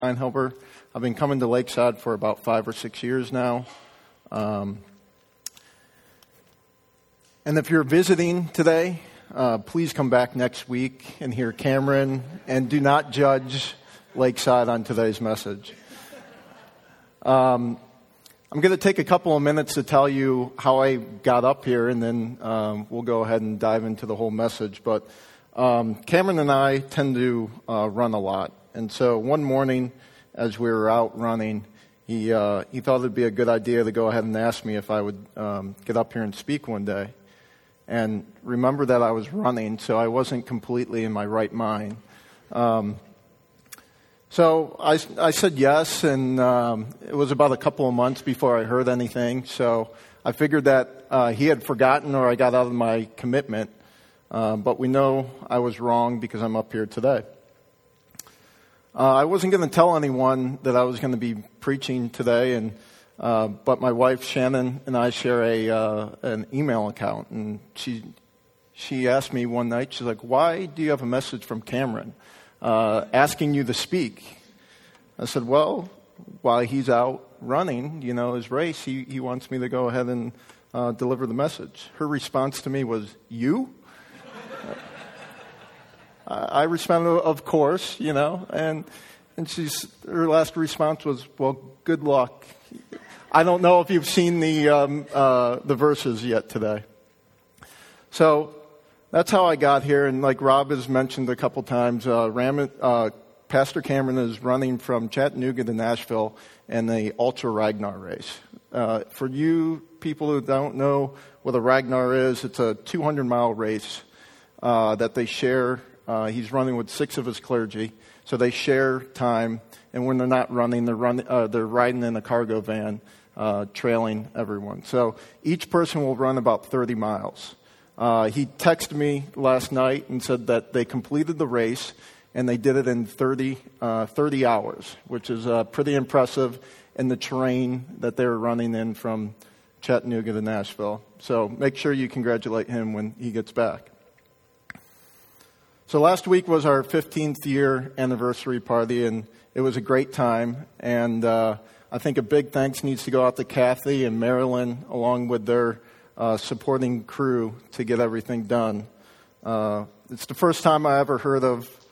Steinhelber. I've been coming to Lakeside for about 5 or 6 years now. And if you're visiting today, please come back next week and hear Cameron, and do not judge Lakeside on today's message. I'm going to take a couple of minutes to tell you how I got up here, and then we'll go ahead and dive into the whole message. But Cameron and I tend to run a lot. And so one morning, as we were out running, he thought it'd be a good idea to go ahead and ask me if I would get up here and speak one day. And remember that I was running, so I wasn't completely in my right mind. So I said yes, and it was about a couple of months before I heard anything. So I figured that he had forgotten or I got out of my commitment. But we know I was wrong because I'm up here today. I wasn't going to tell anyone that I was going to be preaching today, and but my wife Shannon and I share an email account, and she asked me one night, she's like, "Why do you have a message from Cameron asking you to speak?" I said, "Well, while he's out running, his race, he wants me to go ahead and deliver the message." Her response to me was, "You?" I responded, "Of course," and her last response was, "Well, good luck." I don't know if you've seen the verses yet today. So that's how I got here, and like Rob has mentioned a couple times, Pastor Cameron is running from Chattanooga to Nashville in the Ultra Ragnar race. For you people who don't know what a Ragnar is, it's a 200-mile race that they share. He's running with 6 of his clergy, so they share time. And when they're not running, they're riding in a cargo van, trailing everyone. So each person will run about 30 miles. He texted me last night and said that they completed the race, and they did it in 30 hours, which is pretty impressive in the terrain that they were running in from Chattanooga to Nashville. So make sure you congratulate him when he gets back. So last week was our 15th year anniversary party, and it was a great time. And I think a big thanks needs to go out to Kathy and Marilyn, along with their supporting crew, to get everything done. It's the first time I ever heard.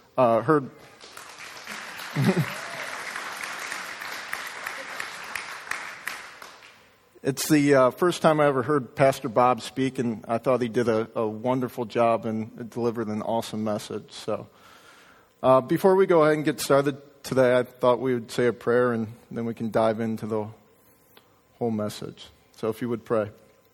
It's the first time I ever heard Pastor Bob speak, and I thought he did a wonderful job and delivered an awesome message. So before we go ahead and get started today, I thought we would say a prayer, and then we can dive into the whole message. So if you would pray.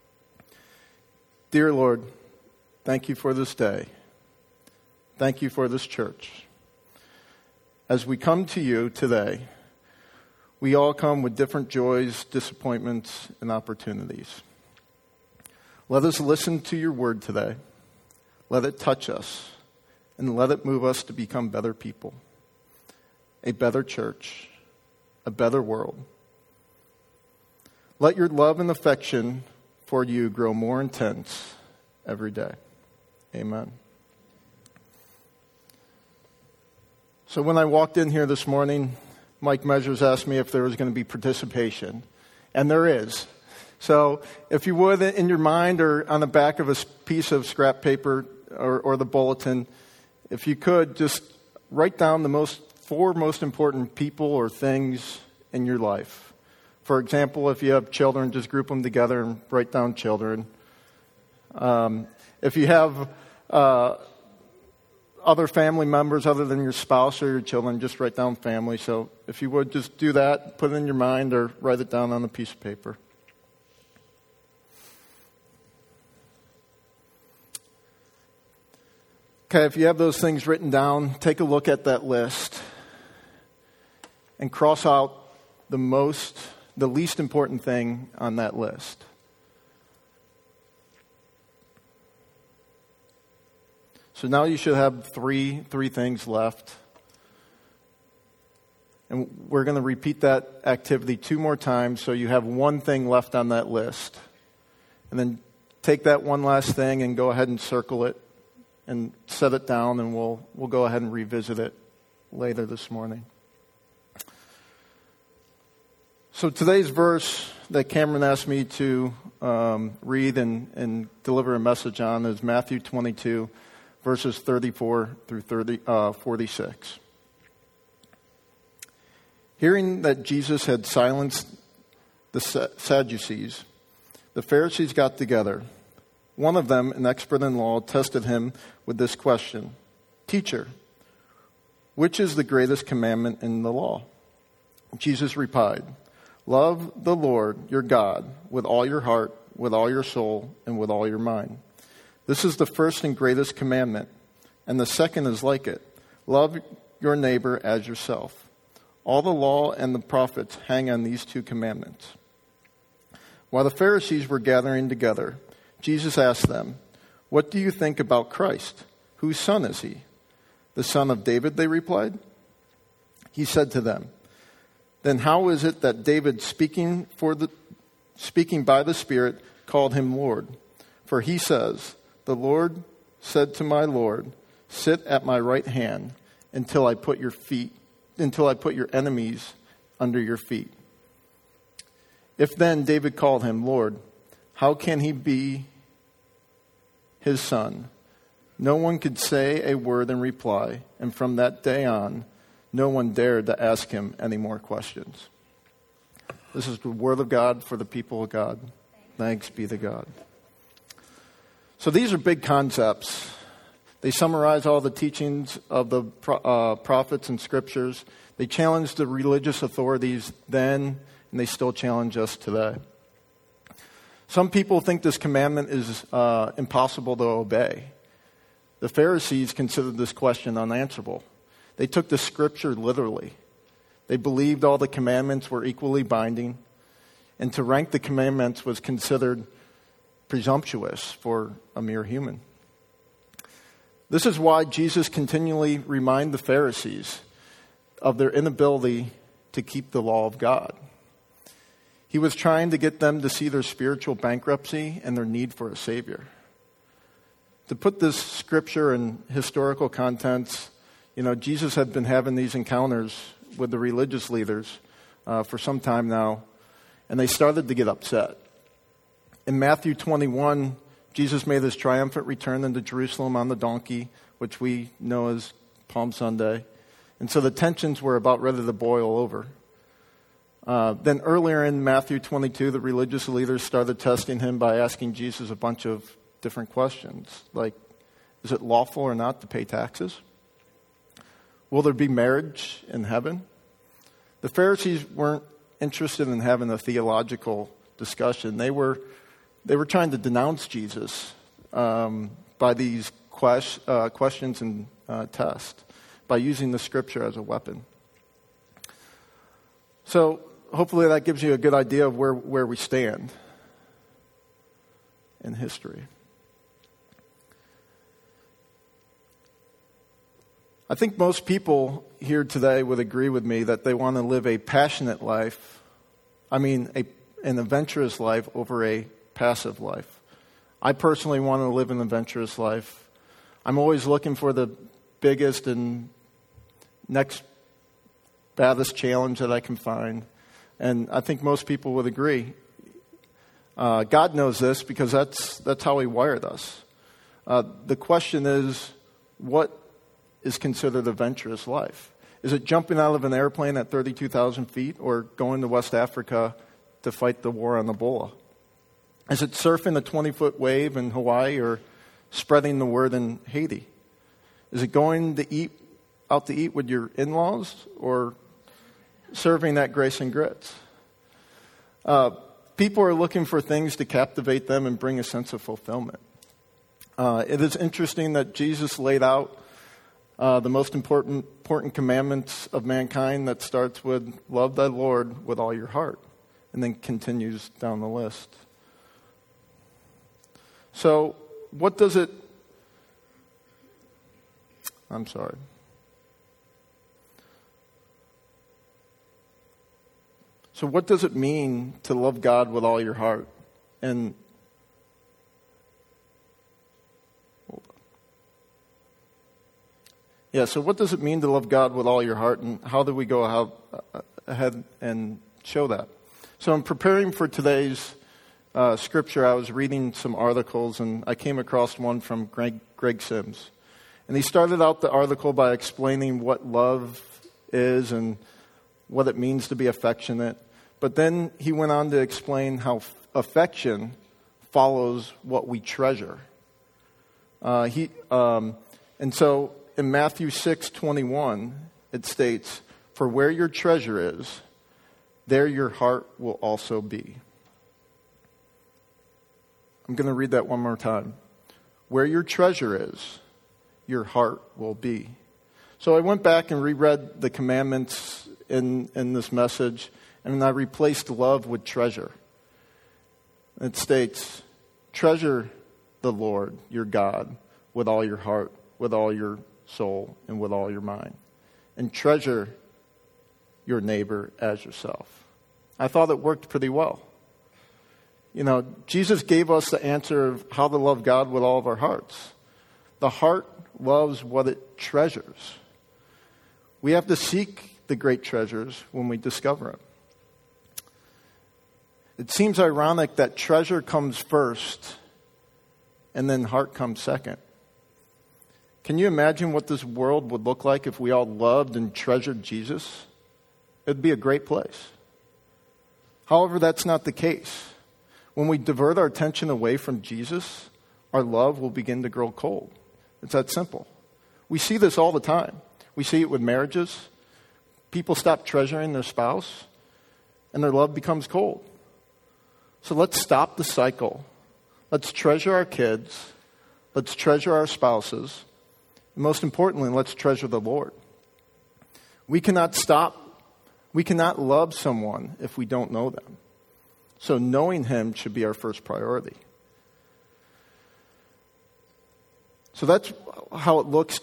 Dear Lord, thank you for this day. Thank you for this church. As we come to you today, we all come with different joys, disappointments, and opportunities. Let us listen to your word today. Let it touch us, and let it move us to become better people, a better church, a better world. Let your love and affection for you grow more intense every day. Amen. So when I walked in here this morning, Mike Measures asked me if there was going to be participation, and there is. So if you would, in your mind or on the back of a piece of scrap paper or the bulletin, if you could, just write down the 4 most important people or things in your life. For example, if you have children, just group them together and write down children. If you have other family members other than your spouse or your children, just write down family. So if you would, just do that, put it in your mind or write it down on a piece of paper. Okay, if you have those things written down, take a look at that list and cross out the least important thing on that list. So now you should have three things left. And we're going to repeat that activity 2 more times, so you have 1 thing left on that list. And then take that one last thing and go ahead and circle it and set it down, and we'll go ahead and revisit it later this morning. So today's verse that Cameron asked me to read and deliver a message on is Matthew 22, verses 34 through 46. Hearing that Jesus had silenced the Sadducees, the Pharisees got together. One of them, an expert in law, tested him with this question: "Teacher, which is the greatest commandment in the law?" Jesus replied, "Love the Lord your God with all your heart, with all your soul, and with all your mind. This is the first and greatest commandment, and the second is like it. Love your neighbor as yourself. All the law and the prophets hang on these two commandments." While the Pharisees were gathering together, Jesus asked them, "What do you think about Christ? Whose son is he?" "The son of David," they replied. He said to them, "Then how is it that David, speaking by the Spirit, called him Lord? For he says, 'The Lord said to my Lord, sit at my right hand until I put your enemies under your feet.' If then David called him Lord, how can he be his son?" No one could say a word in reply, and from that day on, no one dared to ask him any more questions. This is the word of God for the people of God. Thanks be to God. So these are big concepts. They summarize all the teachings of the prophets and scriptures. They challenged the religious authorities then, and they still challenge us today. Some people think this commandment is impossible to obey. The Pharisees considered this question unanswerable. They took the scripture literally. They believed all the commandments were equally binding, and to rank the commandments was considered presumptuous for a mere human. This is why Jesus continually reminded the Pharisees of their inability to keep the law of God. He was trying to get them to see their spiritual bankruptcy and their need for a Savior. To put this scripture in historical context, Jesus had been having these encounters with the religious leaders for some time now, and they started to get upset. In Matthew 21, Jesus made his triumphant return into Jerusalem on the donkey, which we know as Palm Sunday. And so the tensions were about ready to boil over. Then earlier in Matthew 22, the religious leaders started testing him by asking Jesus a bunch of different questions, like, is it lawful or not to pay taxes? Will there be marriage in heaven? The Pharisees weren't interested in having a theological discussion. They were trying to denounce Jesus by these questions and tests, by using the scripture as a weapon. So hopefully that gives you a good idea of where we stand in history. I think most people here today would agree with me that they want to live a passionate life, an adventurous life over a passive life. I personally want to live an adventurous life. I'm always looking for the biggest and next baddest challenge that I can find. And I think most people would agree. God knows this because that's how he wired us. The question is, what is considered a adventurous life? Is it jumping out of an airplane at 32,000 feet or going to West Africa to fight the war on Ebola? Is it surfing a 20-foot wave in Hawaii or spreading the word in Haiti? Is it going out to eat with your in-laws or serving at Grace and Grits? People are looking for things to captivate them and bring a sense of fulfillment. It is interesting that Jesus laid out the most important commandments of mankind that starts with love thy Lord with all your heart and then continues down the list. So what does it... I'm sorry. So what does it mean to love God with all your heart? And so what does it mean to love God with all your heart, and how do we go ahead and show that? So in preparing for today's scripture, I was reading some articles, and I came across one from Greg Sims. And he started out the article by explaining what love is and what it means to be affectionate. But then he went on to explain how affection follows what we treasure. And so in Matthew 6:21, it states, "For where your treasure is, there your heart will also be." I'm going to read that one more time. Where your treasure is, your heart will be. So I went back and reread the commandments in this message, and I replaced love with treasure. It states, treasure the Lord, your God, with all your heart, with all your soul, and with all your mind. And treasure your neighbor as yourself. I thought it worked pretty well. You know, Jesus gave us the answer of how to love God with all of our hearts. The heart loves what it treasures. We have to seek the great treasures when we discover them. It seems ironic that treasure comes first and then heart comes second. Can you imagine what this world would look like if we all loved and treasured Jesus? It'd be a great place. However, that's not the case. When we divert our attention away from Jesus, our love will begin to grow cold. It's that simple. We see this all the time. We see it with marriages. People stop treasuring their spouse, and their love becomes cold. So let's stop the cycle. Let's treasure our kids. Let's treasure our spouses. And most importantly, let's treasure the Lord. We cannot love someone if we don't know them. So knowing Him should be our first priority. So that's how it looks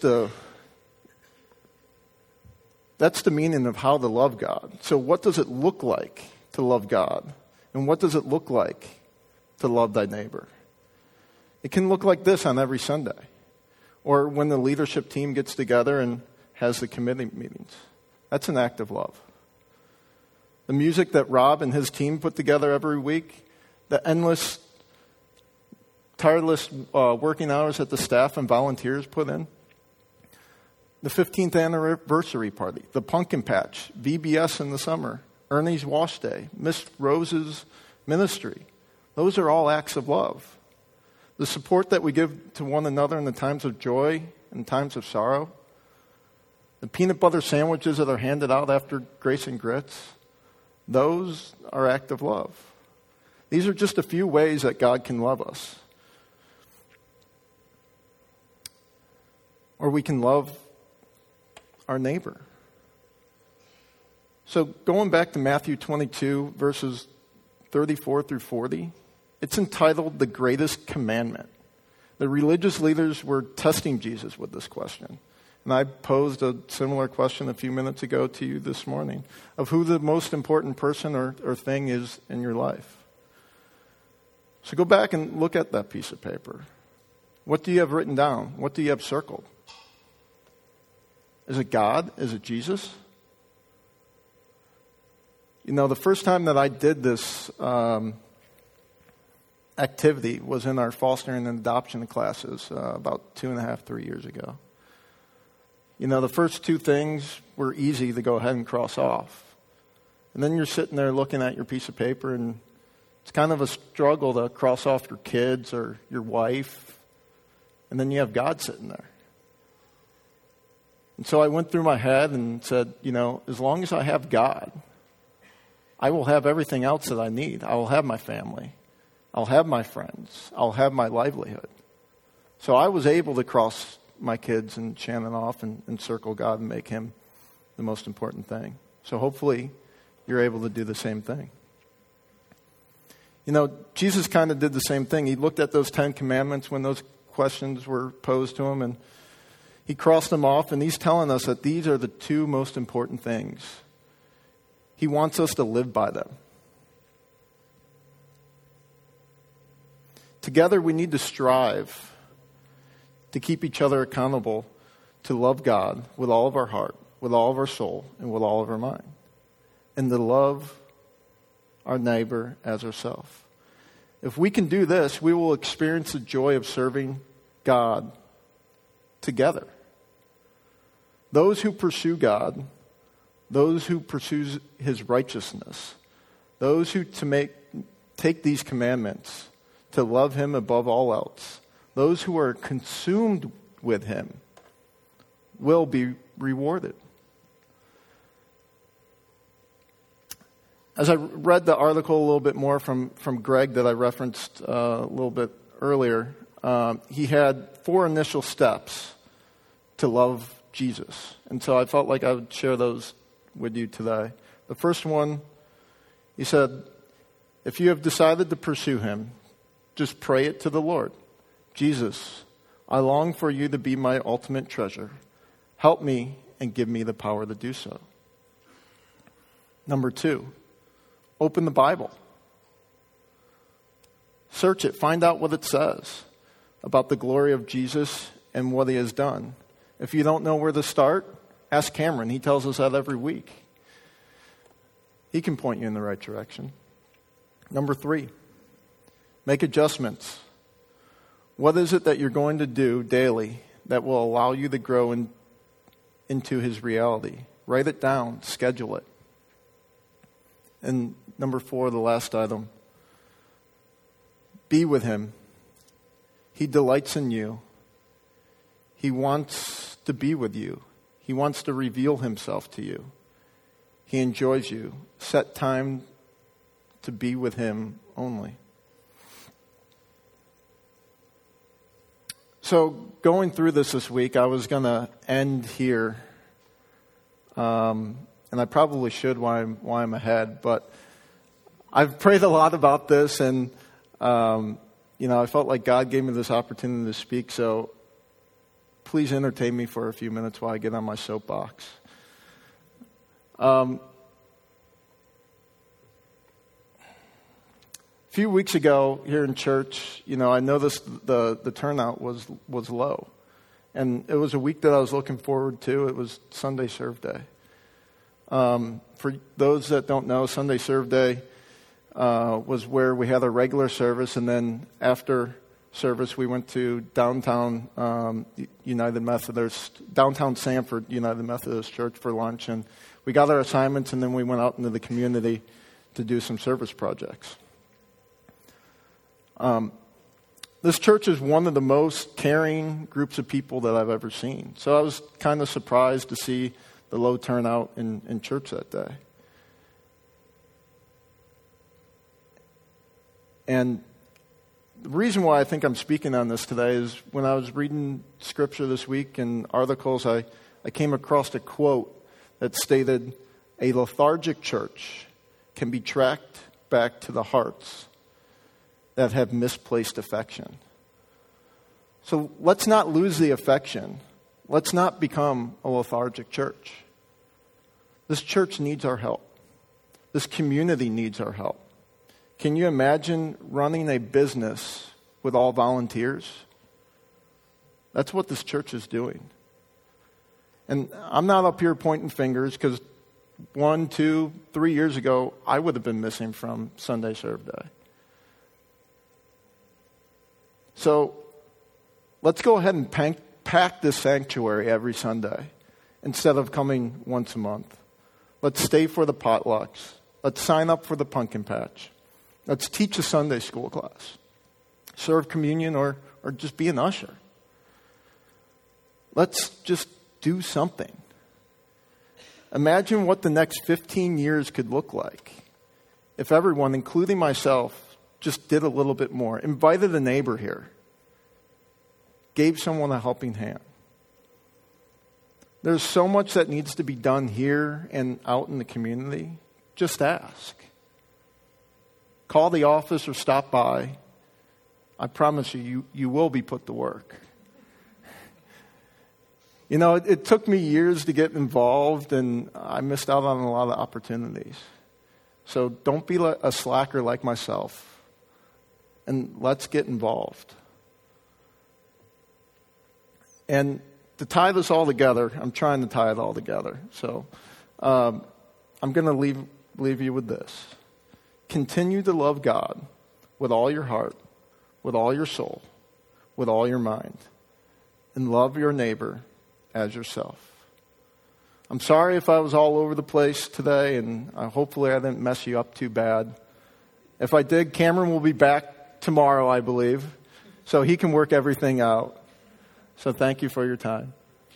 that's the meaning of how to love God. So what does it look like to love God? And what does it look like to love thy neighbor? It can look like this on every Sunday. Or when the leadership team gets together and has the committee meetings. That's an act of love. The music that Rob and his team put together every week, the endless, tireless working hours that the staff and volunteers put in, the 15th anniversary party, the pumpkin patch, VBS in the summer, Ernie's wash day, Miss Rose's ministry. Those are all acts of love. The support that we give to one another in the times of joy and times of sorrow, the peanut butter sandwiches that are handed out after Grace and Grits, those are acts of love. These are just a few ways that God can love us. Or we can love our neighbor. So going back to Matthew 22, verses 34 through 40, it's entitled The Greatest Commandment. The religious leaders were testing Jesus with this question. And I posed a similar question a few minutes ago to you this morning of who the most important person or thing is in your life. So go back and look at that piece of paper. What do you have written down? What do you have circled? Is it God? Is it Jesus? You know, the first time that I did this activity was in our fostering and adoption classes about 2.5, 3 years ago. You know, the first two things were easy to go ahead and cross off. And then you're sitting there looking at your piece of paper, and it's kind of a struggle to cross off your kids or your wife. And then you have God sitting there. And so I went through my head and said, you know, as long as I have God, I will have everything else that I need. I will have my family. I'll have my friends. I'll have my livelihood. So I was able to cross my kids and Shannon off and circle God and make Him the most important thing. So hopefully you're able to do the same thing. You know, Jesus kind of did the same thing. He looked at those 10 commandments when those questions were posed to Him, and He crossed them off, and He's telling us that these are the two most important things. He wants us to live by them. Together we need to strive to keep each other accountable to love God with all of our heart, with all of our soul, and with all of our mind. And to love our neighbor as ourselves. If we can do this, we will experience the joy of serving God together. Those who pursue God, those who pursue his righteousness, those who take these commandments to love him above all else, those who are consumed with him will be rewarded. As I read the article a little bit more from Greg that I referenced a little bit earlier, he had 4 initial steps to love Jesus. And so I felt like I would share those with you today. The first one, he said, if you have decided to pursue him, just pray it to the Lord. Jesus, I long for you to be my ultimate treasure. Help me and give me the power to do so. Number 2, open the Bible. Search it. Find out what it says about the glory of Jesus and what he has done. If you don't know where to start, ask Cameron. He tells us that every week. He can point you in the right direction. Number 3, make adjustments. What is it that you're going to do daily that will allow you to grow into his reality? Write it down. Schedule it. And number 4, the last item, be with him. He delights in you. He wants to be with you. He wants to reveal himself to you. He enjoys you. Set time to be with him only. So going through this week, I was going to end here. And I probably should while I'm ahead, but I've prayed a lot about this, and I felt like God gave me this opportunity to speak. So please entertain me for a few minutes while I get on my soapbox. A few weeks ago here in church, I noticed the turnout was low, and it was a week that I was looking forward to. It was Sunday Serve Day. For those that don't know, Sunday Serve Day was where we had a regular service, and then after service we went to downtown downtown Sanford United Methodist Church for lunch, and we got our assignments, and then we went out into the community to do some service projects. This church is one of the most caring groups of people that I've ever seen. So I was kind of surprised to see the low turnout in church that day. And the reason why I think I'm speaking on this today is when I was reading scripture this week and articles, I came across a quote that stated, "A lethargic church can be tracked back to the hearts that have misplaced affection." So let's not lose the affection. Let's not become a lethargic church. This church needs our help. This community needs our help. Can you imagine running a business with all volunteers? That's what this church is doing. And I'm not up here pointing fingers, because 1, 2, 3 years ago, I would have been missing from Sunday Serve Day. So let's go ahead and pack this sanctuary every Sunday instead of coming once a month. Let's stay for the potlucks. Let's sign up for the pumpkin patch. Let's teach a Sunday school class. Serve communion or just be an usher. Let's just do something. Imagine what the next 15 years could look like if everyone, including myself, just did a little bit more. Invited a neighbor here. Gave someone a helping hand. There's so much that needs to be done here and out in the community. Just ask. Call the office or stop by. I promise you will be put to work. It took me years to get involved, and I missed out on a lot of opportunities. So don't be a slacker like myself, and let's get involved. And to tie this all together, I'm trying to tie it all together. So I'm going to leave you with this. continue to love God with all your heart, with all your soul, with all your mind, and love your neighbor as yourself. I'm sorry if I was all over the place today, and hopefully I didn't mess you up too bad. If I did, Cameron will be back tomorrow, I believe, so he can work everything out. So thank you for your time.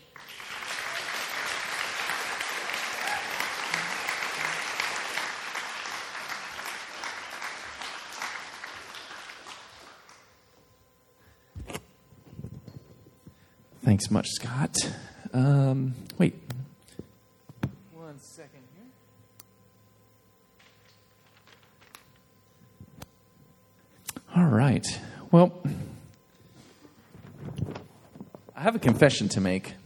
Thanks much, Scott. Wait. 1 second here. All right. Well, I have a confession to make.